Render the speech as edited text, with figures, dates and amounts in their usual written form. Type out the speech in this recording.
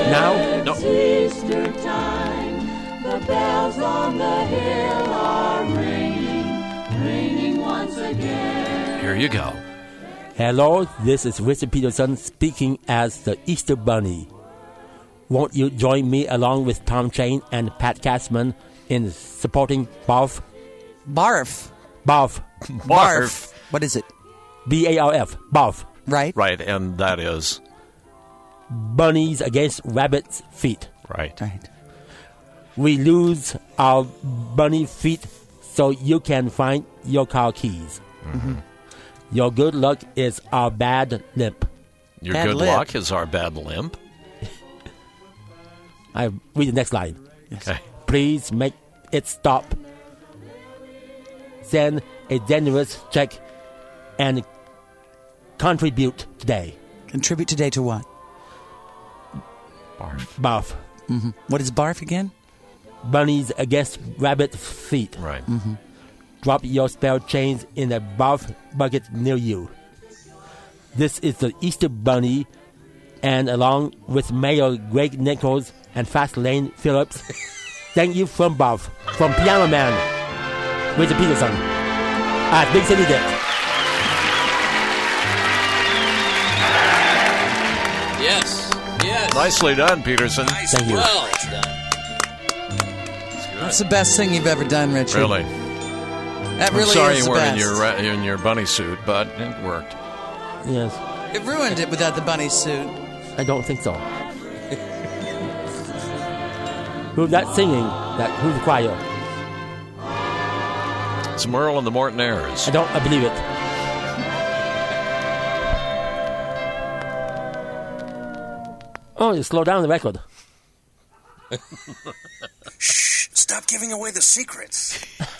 Now? No. Easter time, the bells on the hill are ringing once again. Here you go. Hello, this is Richard Peterson speaking as the Easter Bunny. Won't you join me along with Tom Chain and Pat Cashman in supporting BARF? Barf. BARF. Barf. What is it? BARF. BARF. Right? Right, and that is... Bunnies against rabbits' feet. Right. Right. We lose our bunny feet so you can find your car keys. Mm-hmm. Your good luck is our bad limp. Your Bad good lip. luck is our bad limp. I read the next line. Okay. Please make it stop. Send a generous check and contribute today. Contribute today to what? Barf. BARF. Mm-hmm. What is barf again? Bunnies against rabbit feet. Right. Mm-hmm. Drop your spare chains in a BARF bucket near you. This is the Easter Bunny, and along with Mayor Greg Nichols and Fastlane Phillips, thank you from BARF, from Piano Man, Richard Peterson, at Big City Dick. Yes. Nicely done, Peterson. Nice. Thank you. Well done. That's the best thing you've ever done, Richard. Really. That really I'm sorry is you the weren't best. in your bunny suit, but it worked. Yes, It ruined it without the bunny suit. I don't think so. Who's that singing? Who's the choir? It's Merle and the Mortonaires. I believe it. Oh, you slow down the record. Shh! Stop giving away the secrets.